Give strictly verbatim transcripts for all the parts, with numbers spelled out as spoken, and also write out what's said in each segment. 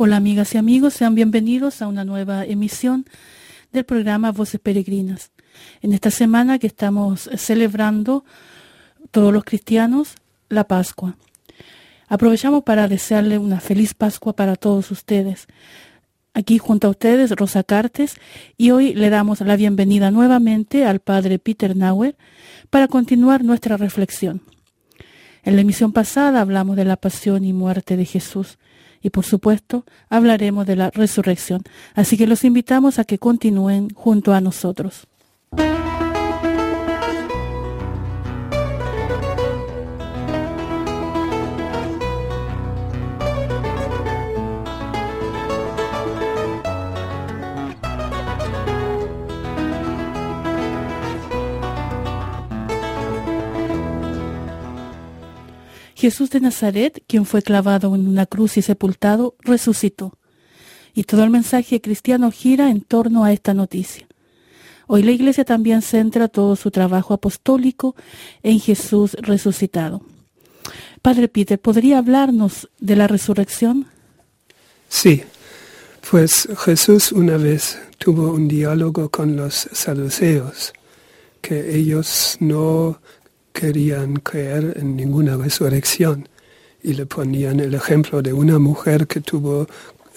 Hola amigas y amigos, sean bienvenidos a una nueva emisión del programa Voces Peregrinas. En esta semana que estamos celebrando todos los cristianos la Pascua. Aprovechamos para desearle una feliz Pascua para todos ustedes. Aquí junto a ustedes Rosa Cartes, y hoy le damos la bienvenida nuevamente al Padre Peter Nauer para continuar nuestra reflexión. En la emisión pasada hablamos de la pasión y muerte de Jesús y por supuesto hablaremos de la resurrección. Así que los invitamos a que continúen junto a nosotros. Jesús de Nazaret, quien fue clavado en una cruz y sepultado, resucitó. Y todo el mensaje cristiano gira en torno a esta noticia. Hoy la Iglesia también centra todo su trabajo apostólico en Jesús resucitado. Padre Peter, ¿podría hablarnos de la resurrección? Sí, pues Jesús una vez tuvo un diálogo con los saduceos, que ellos no querían creer en ninguna resurrección, y le ponían el ejemplo de una mujer que tuvo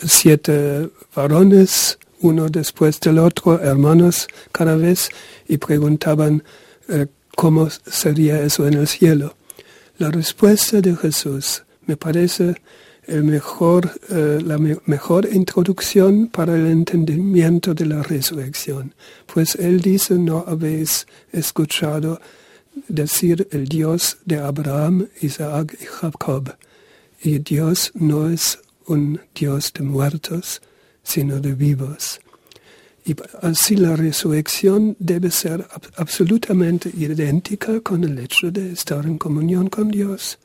siete varones, uno después del otro, hermanos cada vez, y preguntaban eh, cómo sería eso en el cielo. La respuesta de Jesús me parece el mejor, eh, la me- mejor introducción para el entendimiento de la resurrección, pues él dice: no habéis escuchado decir el Dios de Abraham, Isaac y Jacob. Y Dios no es un Dios de muertos, sino de vivos. Y así la resurrección debe ser ab- absolutamente idéntica con el hecho de estar en comunión con Dios.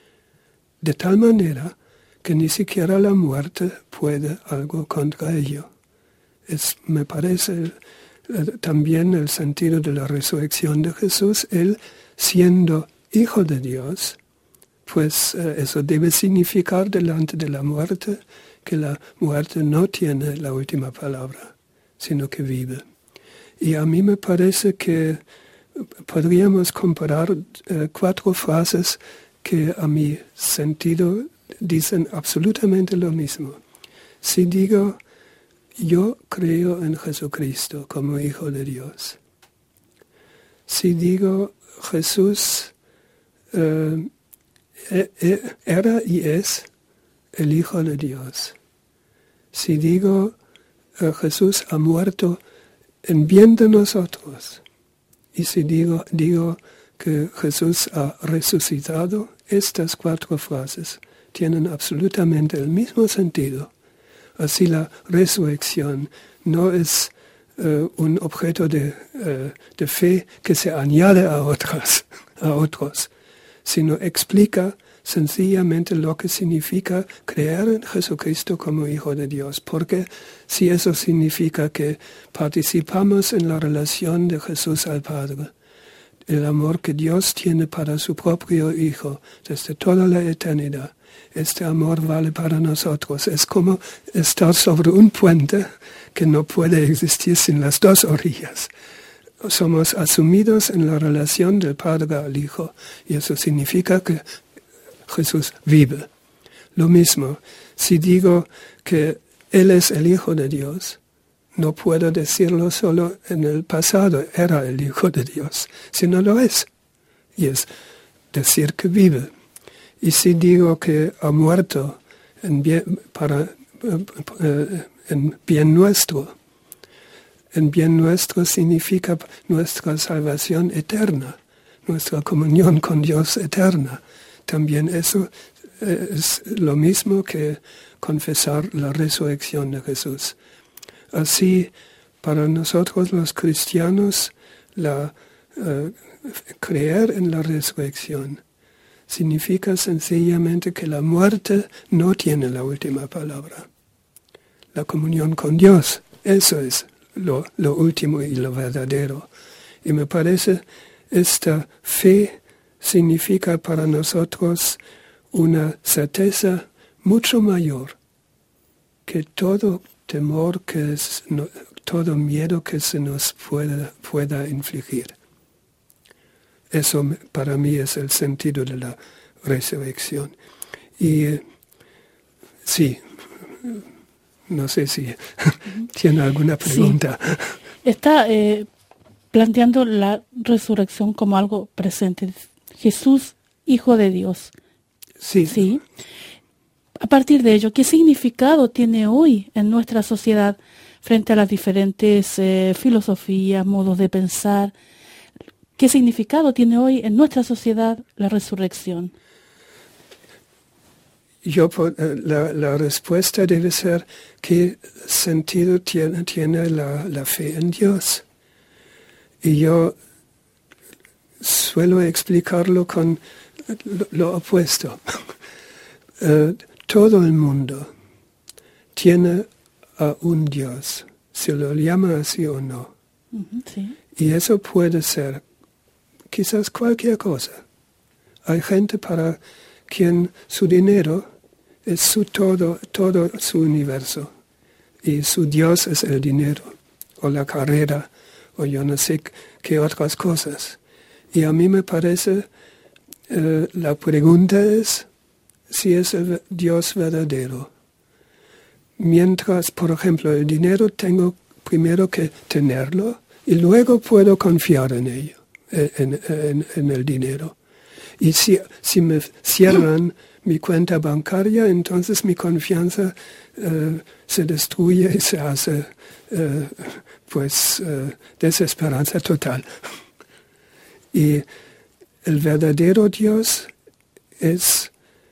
De tal manera que ni siquiera la muerte puede algo contra ello. Es, me parece el, también el sentido de la resurrección de Jesús. Él, siendo Hijo de Dios, pues eh, eso debe significar delante de la muerte que la muerte no tiene la última palabra, sino que vive. Y a mí me parece que podríamos comparar eh, cuatro frases que a mi sentido dicen absolutamente lo mismo. Si digo: yo creo en Jesucristo como Hijo de Dios. Si digo: Jesús eh, era y es el Hijo de Dios. Si digo: eh, Jesús ha muerto en bien de nosotros. Y si digo, digo que Jesús ha resucitado, estas cuatro frases tienen absolutamente el mismo sentido. Así la resurrección no es uh, un objeto de, uh, de fe que se añade a otras, a otros, sino explica sencillamente lo que significa creer en Jesucristo como Hijo de Dios. Porque si eso significa que participamos en la relación de Jesús al Padre, el amor que Dios tiene para su propio Hijo desde toda la eternidad, este amor vale para nosotros. Es como estar sobre un puente que no puede existir sin las dos orillas. Somos asumidos en la relación del Padre al Hijo, y eso significa que Jesús vive. Lo mismo, si digo que Él es el Hijo de Dios, no puedo decirlo solo en el pasado, era el Hijo de Dios, sino lo es. Y es decir que vive. Y si digo que ha muerto en bien, para, eh, en bien nuestro, en bien nuestro significa nuestra salvación eterna, nuestra comunión con Dios eterna. También eso eh, es lo mismo que confesar la resurrección de Jesús. Así, para nosotros los cristianos, la, eh, creer en la resurrección significa sencillamente que la muerte no tiene la última palabra. La comunión con Dios, eso es lo, lo último y lo verdadero. Y me parece, esta fe significa para nosotros una certeza mucho mayor que todo temor, que es, no, todo miedo que se nos pueda, pueda infligir. Eso para mí es el sentido de la resurrección. Y eh, sí, no sé si uh-huh. tiene alguna pregunta. Sí. Está eh, planteando la resurrección como algo presente. Jesús, Hijo de Dios. Sí. Sí. A partir de ello, ¿qué significado tiene hoy en nuestra sociedad frente a las diferentes eh, filosofías, modos de pensar? ¿Qué significado tiene hoy en nuestra sociedad la resurrección? Yo, la, la respuesta debe ser qué sentido tiene, tiene la, la fe en Dios. Y yo suelo explicarlo con lo, lo opuesto. uh, todo el mundo tiene a un Dios, se lo llama así o no. Uh-huh, sí. Y eso puede ser quizás cualquier cosa. Hay gente para quien su dinero es su todo, todo su universo. Y su Dios es el dinero, o la carrera, o yo no sé qué otras cosas. Y a mí me parece, eh, la pregunta es si es el Dios verdadero. Mientras, por ejemplo, el dinero tengo primero que tenerlo y luego puedo confiar en ello. En, en, en el dinero. Y si, si me cierran mi cuenta bancaria, entonces mi confianza uh, se destruye y se hace uh, pues uh, desesperanza total. Y el verdadero Dios es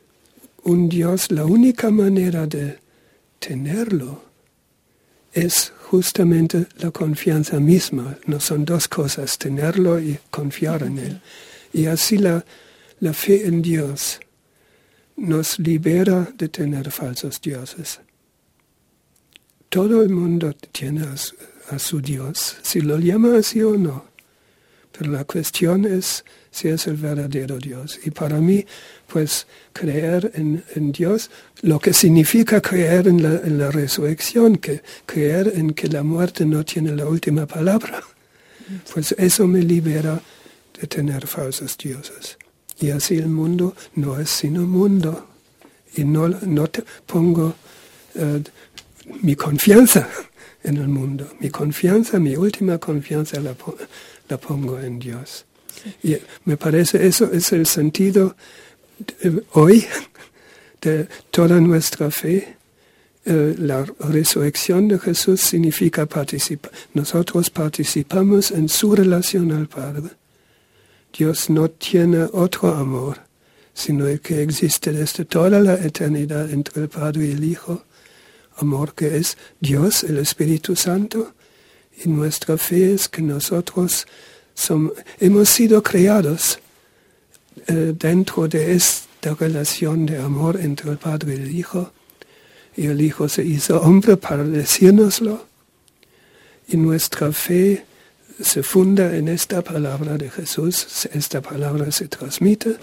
un Dios, la única manera de tenerlo es justamente la confianza misma. No son dos cosas, tenerlo y confiar en Él. Y así la, la fe en Dios nos libera de tener falsos dioses. Todo el mundo tiene a su, a su Dios, si lo llama así o no. Pero la cuestión es si es el verdadero Dios. Y para mí, pues, creer en, en Dios, lo que significa creer en la, en la resurrección, que creer en que la muerte no tiene la última palabra, pues eso me libera de tener falsos dioses. Y así el mundo no es sino mundo. Y no, no te pongo uh, mi confianza en el mundo. Mi confianza, mi última confianza la, la pongo en Dios. Sí. Y me parece eso es el sentido de, hoy de toda nuestra fe. Eh, la resurrección de Jesús significa participar. Nosotros participamos en su relación al Padre. Dios no tiene otro amor, sino el que existe desde toda la eternidad entre el Padre y el Hijo. Amor que es Dios, el Espíritu Santo. Y nuestra fe es que nosotros Som, hemos sido creados eh, dentro de esta relación de amor entre el Padre y el Hijo. Y el Hijo se hizo hombre para decírnoslo. Y nuestra fe se funda en esta palabra de Jesús. Esta palabra se transmite.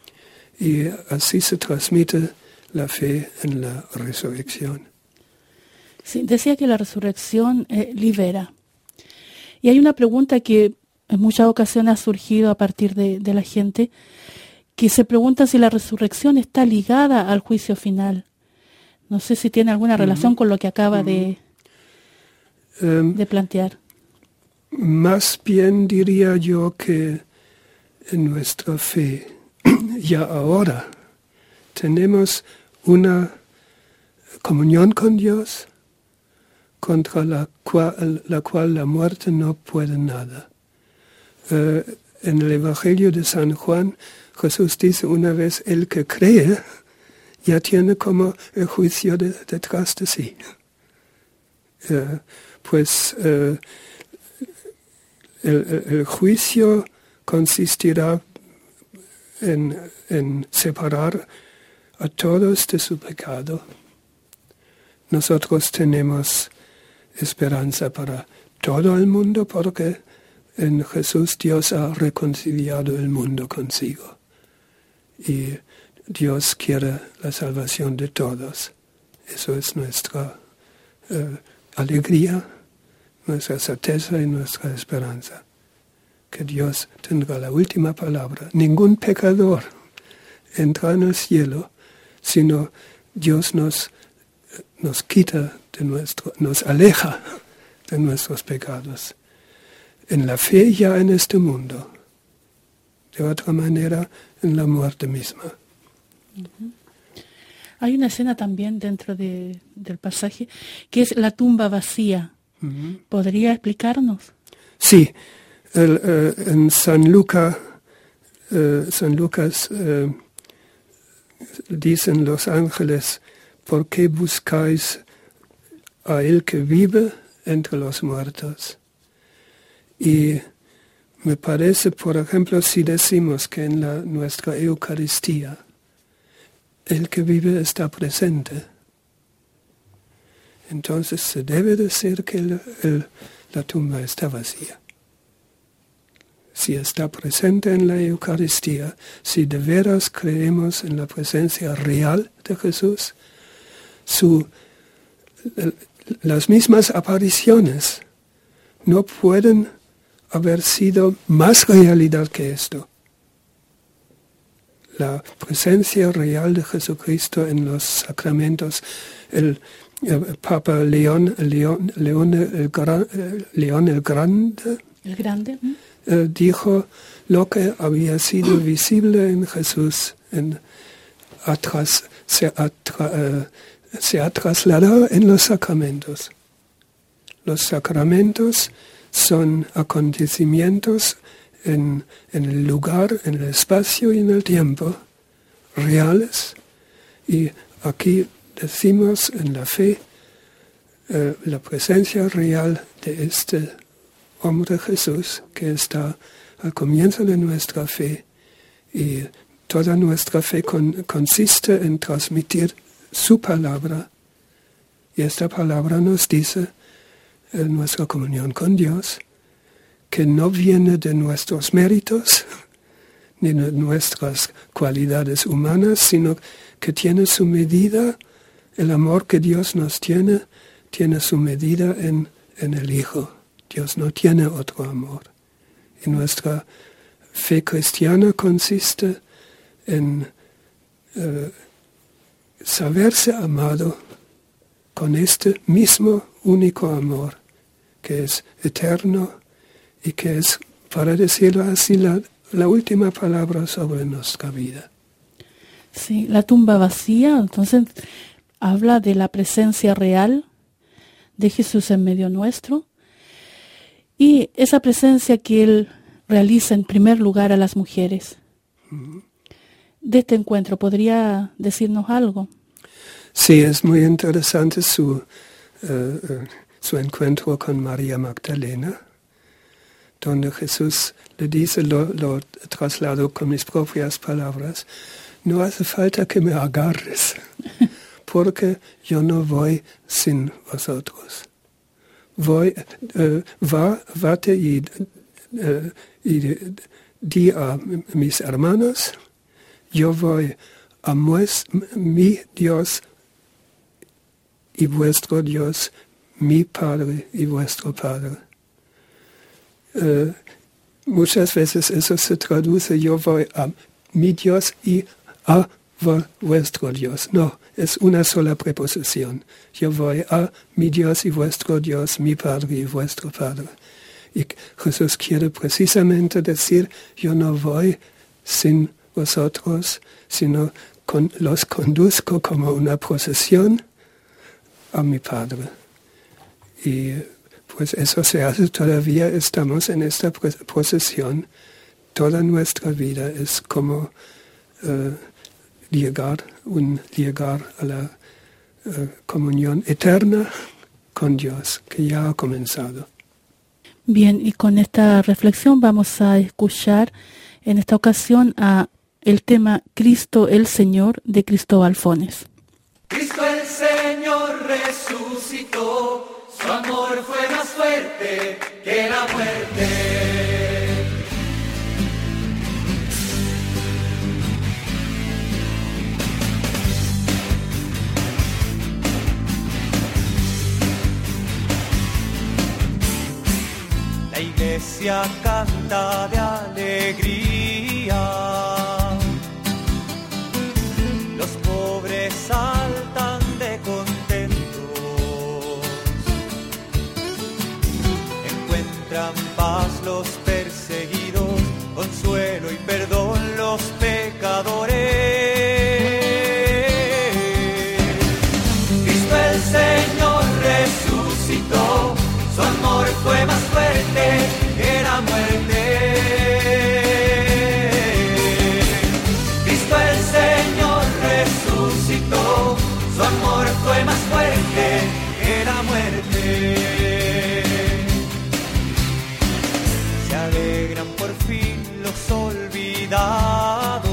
Y así se transmite la fe en la resurrección. Sí, decía que la resurrección eh, libera. Y hay una pregunta que en muchas ocasiones ha surgido a partir de, de la gente, que se pregunta si la resurrección está ligada al juicio final. No sé si tiene alguna relación uh-huh. con lo que acaba uh-huh. de, um, de plantear. Más bien diría yo que en nuestra fe, ya ahora, tenemos una comunión con Dios contra la cual la, cual la muerte no puede nada. Uh, en el Evangelio de San Juan, Jesús dice una vez, el que cree ya tiene como el juicio de, detrás de sí. Uh, pues uh, el, el juicio consistirá en, en separar a todos de su pecado. Nosotros tenemos esperanza para todo el mundo porque en Jesús Dios ha reconciliado el mundo consigo. Y Dios quiere la salvación de todos. Eso es nuestra eh, alegría, nuestra certeza y nuestra esperanza. Que Dios tendrá la última palabra. Ningún pecador entra en el cielo, sino Dios nos, nos quita de nuestro, nos aleja de nuestros pecados. En la fe ya en este mundo. De otra manera, en la muerte misma. Uh-huh. Hay una escena también dentro de, del pasaje que es la tumba vacía. Uh-huh. ¿Podría explicarnos? Sí. El, eh, en San Lucas, eh, San Lucas eh, dicen los ángeles, ¿por qué buscáis a él que vive entre los muertos? Y me parece, por ejemplo, si decimos que en la, nuestra Eucaristía el que vive está presente, entonces se debe decir que el, el, la tumba está vacía. Si está presente en la Eucaristía, si de veras creemos en la presencia real de Jesús, su, las mismas apariciones no pueden haber sido más realidad que esto. La presencia real de Jesucristo en los sacramentos, el, el Papa León, León, León, el, Gran, León el Grande, el Grande. ¿Mm? Eh, dijo lo que había sido visible en Jesús, en, atras, se, atra, eh, se ha trasladado en los sacramentos. Los sacramentos son acontecimientos en, en el lugar, en el espacio y en el tiempo, reales, y aquí decimos en la fe eh, la presencia real de este hombre Jesús, que está al comienzo de nuestra fe, y toda nuestra fe con, consiste en transmitir su palabra, y esta palabra nos dice en nuestra comunión con Dios, que no viene de nuestros méritos, ni de nuestras cualidades humanas, sino que tiene su medida, el amor que Dios nos tiene, tiene su medida en, en el Hijo. Dios no tiene otro amor. Y nuestra fe cristiana consiste en eh, saberse amado con este mismo único amor, que es eterno y que es, para decirlo así, la, la última palabra sobre nuestra vida. Sí, la tumba vacía, entonces, habla de la presencia real de Jesús en medio nuestro. Y esa presencia que Él realiza en primer lugar a las mujeres. Uh-huh. De este encuentro, ¿podría decirnos algo? Sí, es muy interesante su, uh, su encuentro con María Magdalena, donde Jesús le dice, lo, lo traslado con mis propias palabras, no hace falta que me agarres, porque yo no voy sin vosotros. Voy, uh, va, vate y, uh, y di a mis hermanos, yo voy a mues, mi Dios y vuestro Dios, mi Padre y vuestro Padre. Uh, muchas veces eso se traduce, yo voy a mi Dios y a vuestro Dios. No, es una sola preposición. Yo voy a mi Dios y vuestro Dios, mi Padre y vuestro Padre. Y Jesús quiere precisamente decir, yo no voy sin vosotros, sino con, los conduzco como una procesión a mi Padre. Y pues eso se hace todavía, estamos en esta procesión. Toda nuestra vida es como uh, llegar, un llegar a la uh, comunión eterna con Dios, que ya ha comenzado. Bien, y con esta reflexión vamos a escuchar en esta ocasión a el tema Cristo el Señor de Cristóbal Fones. Cristo el Señor resucitó, su amor fue más fuerte que la muerte. La iglesia canta de alegría, los pobres saltan de contentos, encuentran paz los perseguidos, consuelo y perdón los pecadores. Cristo el Señor resucitó, su amor fue más fuerte que la muerte. Cristo el Señor resucitó, su amor fue más fuerte que la muerte. Se alegran por fin los olvidados,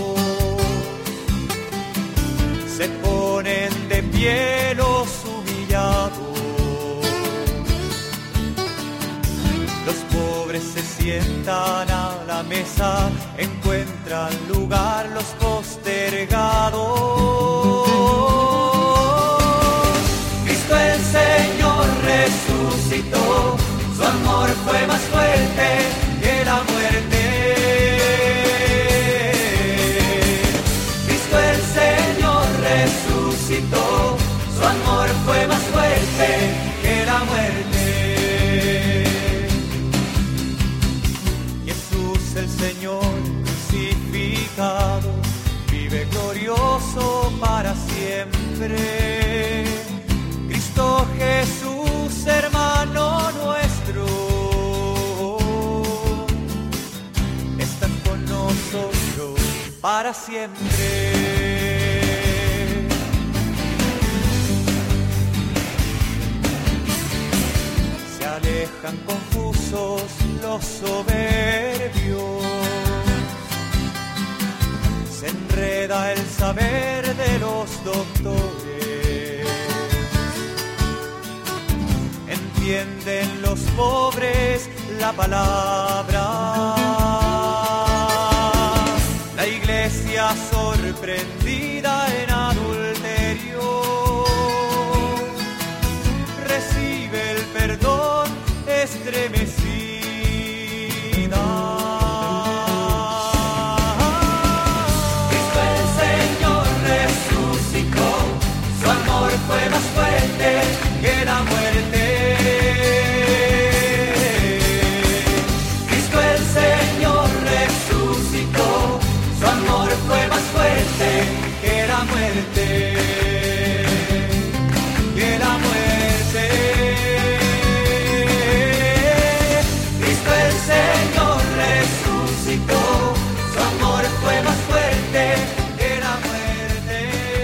se ponen de pie los humillados. Los pobres se sientan a la mesa, encuentran lugar los postergados. Cristo el Señor resucitó, su amor fue más fuerte que la muerte. Cristo el Señor resucitó, su amor fue más fuerte que la muerte. El Señor crucificado vive glorioso para siempre. Cristo Jesús, hermano nuestro, está con nosotros para siempre. Se alejan confusos los soberbios, se enreda el saber de los doctores, entienden los pobres la palabra. La iglesia sorprendida en adulterio recibe el perdón estremecida. Cristo el Señor resucitó, su amor fue más fuerte que la muerte. Cristo el Señor resucitó, su amor fue más fuerte que la muerte. Que la muerte. Señor resucitó, su amor fue más fuerte que la muerte.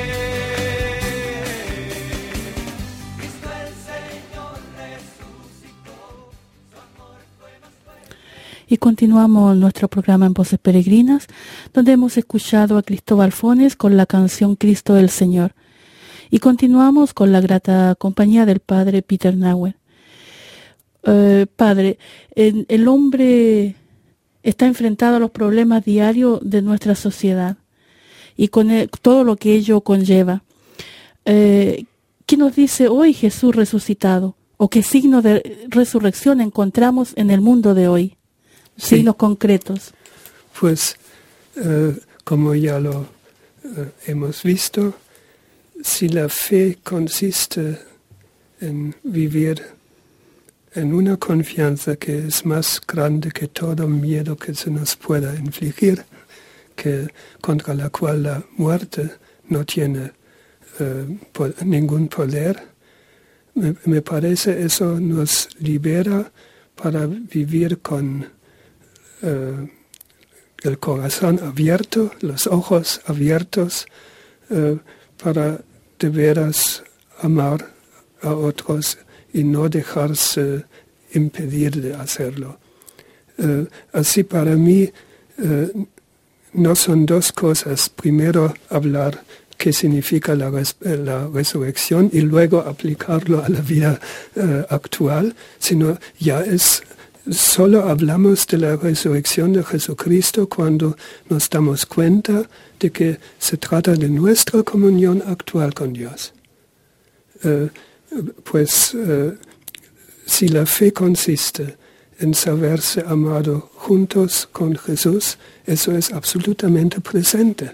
Cristo el Señor resucitó, su amor fue más fuerte. Y continuamos nuestro programa en Voces Peregrinas, donde hemos escuchado a Cristóbal Fones con la canción Cristo el Señor. Y continuamos con la grata compañía del padre Peter Nauer. Uh, padre, el, el hombre está enfrentado a los problemas diarios de nuestra sociedad y con el, todo lo que ello conlleva. Uh, ¿Qué nos dice hoy Jesús resucitado? ¿O qué signos de resurrección encontramos en el mundo de hoy? Sí. Signos concretos. Pues, uh, como ya lo uh, hemos visto, si la fe consiste en vivir en una confianza que es más grande que todo miedo que se nos pueda infligir, que contra la cual la muerte no tiene uh, po- ningún poder, me, me parece eso nos libera para vivir con uh, el corazón abierto, los ojos abiertos, uh, para de veras amar a otros y no dejarse impedir de hacerlo. Uh, así para mí uh, no son dos cosas. Primero hablar qué significa la, res- la resurrección y luego aplicarlo a la vida uh, actual, sino ya es, solo hablamos de la resurrección de Jesucristo cuando nos damos cuenta de que se trata de nuestra comunión actual con Dios. Uh, Pues uh, si la fe consiste en saberse amado juntos con Jesús, eso es absolutamente presente.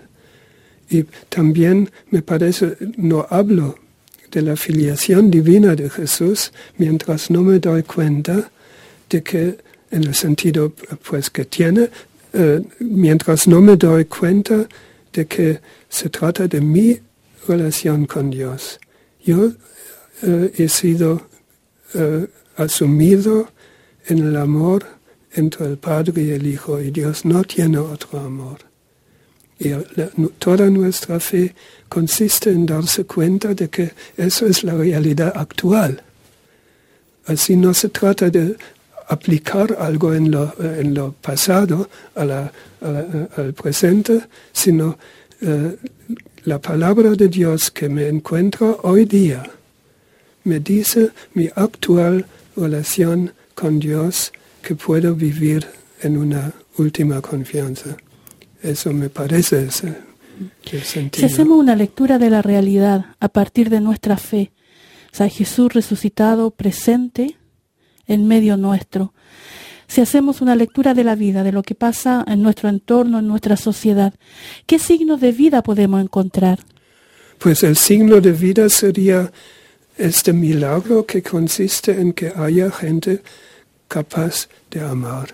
Y también me parece, no hablo de la filiación divina de Jesús mientras no me doy cuenta de que, en el sentido pues que tiene, eh, mientras no me doy cuenta de que se trata de mi relación con Dios. Yo eh, he sido eh, asumido en el amor entre el Padre y el Hijo, y Dios no tiene otro amor. Y la, toda nuestra fe consiste en darse cuenta de que eso es la realidad actual. Así no se trata de aplicar algo en lo, en lo pasado a la, a la, al presente, sino eh, la palabra de Dios que me encuentra hoy día me dice mi actual relación con Dios, que puedo vivir en una última confianza. Eso me parece ese, el sentido. Si hacemos una lectura de la realidad a partir de nuestra fe, o sea, Jesús resucitado presente en medio nuestro. Si hacemos una lectura de la vida, de lo que pasa en nuestro entorno, en nuestra sociedad, ¿qué signos de vida podemos encontrar? Pues el signo de vida sería este milagro que consiste en que haya gente capaz de amar.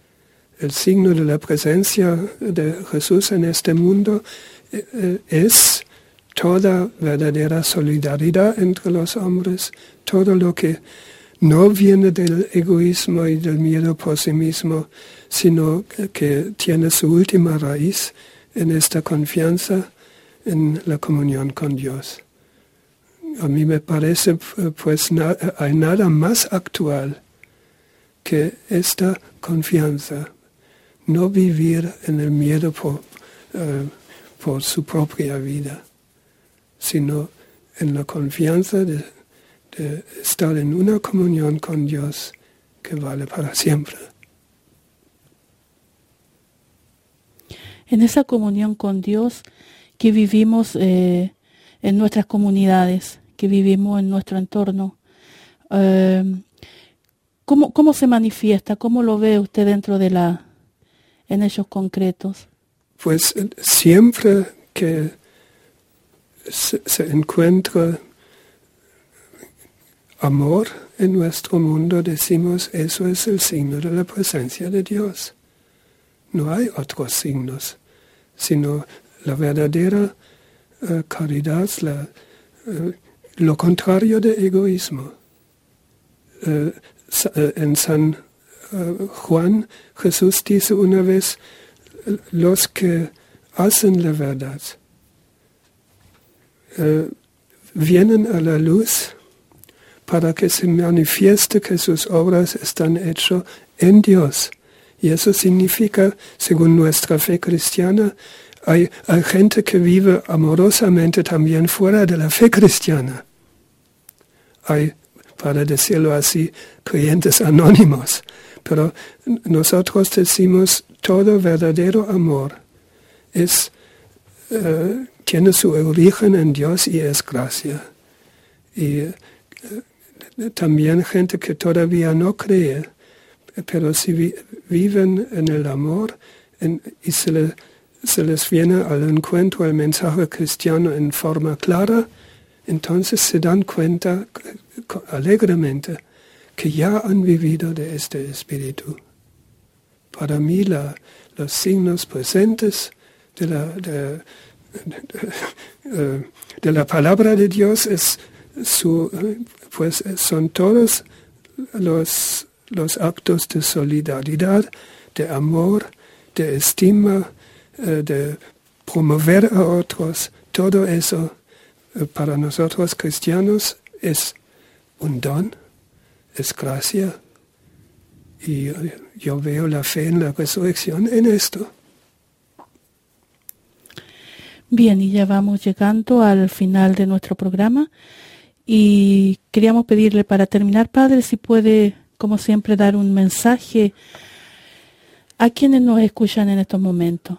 El signo de la presencia de Jesús en este mundo eh, es toda verdadera solidaridad entre los hombres, todo lo que no viene del egoísmo y del miedo por sí mismo, sino que, que tiene su última raíz en esta confianza en la comunión con Dios. A mí me parece, pues, na, hay nada más actual que esta confianza. No vivir en el miedo por, uh, por su propia vida, sino en la confianza de, de estar en una comunión con Dios que vale para siempre. En esa comunión con Dios que vivimos eh, en nuestras comunidades, que vivimos en nuestro entorno, eh, ¿cómo, ¿cómo se manifiesta? ¿Cómo lo ve usted dentro de la... en hechos concretos? Pues siempre que se, se encuentra amor en nuestro mundo, decimos, eso es el signo de la presencia de Dios. No hay otros signos, sino la verdadera uh, caridad, la, uh, lo contrario de egoísmo. Uh, en San Uh, Juan, Jesús dice una vez, los que hacen la verdad uh, vienen a la luz para que se manifieste que sus obras están hechas en Dios. Y eso significa, según nuestra fe cristiana, hay, hay gente que vive amorosamente también fuera de la fe cristiana. Hay, para decirlo así, creyentes anónimos. Pero nosotros decimos, todo verdadero amor es, uh, tiene su origen en Dios y es gracia. Y uh, también gente que todavía no cree, pero si vi, viven en el amor en, y se, le, se les viene al encuentro el mensaje cristiano en forma clara, entonces se dan cuenta alegremente que ya han vivido de este espíritu. Para mí la, los signos presentes de la, de, de, de la palabra de Dios es su, pues son todos los, los actos de solidaridad, de amor, de estima, de promover a otros. Todo eso para nosotros cristianos es un don, es gracia, y yo veo la fe en la resurrección en esto. Bien, y ya vamos llegando al final de nuestro programa, y queríamos pedirle para terminar, Padre, si puede, como siempre, dar un mensaje a quienes nos escuchan en estos momentos.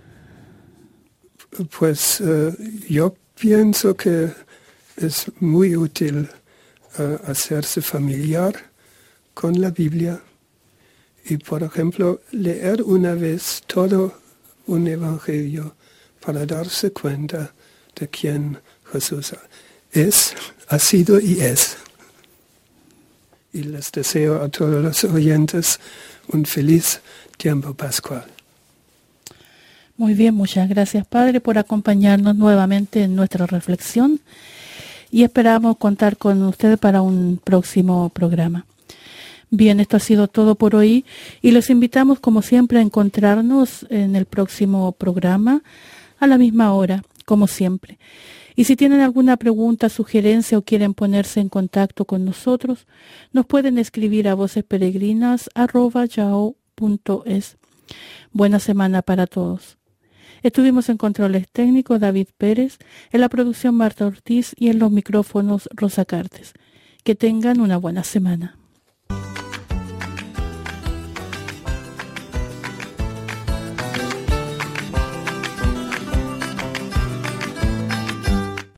Pues uh, yo pienso que es muy útil Uh, hacerse familiar con la Biblia, Y, por ejemplo, leer una vez todo un evangelio para darse cuenta de quién Jesús es, ha sido y es. Y les deseo a todos los oyentes un feliz tiempo pascual. Muy bien, muchas gracias, Padre, por acompañarnos nuevamente en nuestra reflexión y esperamos contar con usted para un próximo programa. Bien, esto ha sido todo por hoy y los invitamos, como siempre, a encontrarnos en el próximo programa a la misma hora, como siempre. Y si tienen alguna pregunta, sugerencia o quieren ponerse en contacto con nosotros, nos pueden escribir a vocesperegrinas arroba yahoo punto es. Buena semana para todos. Estuvimos en controles técnicos David Pérez, en la producción Marta Ortiz y en los micrófonos Rosa Cartes. Que tengan una buena semana.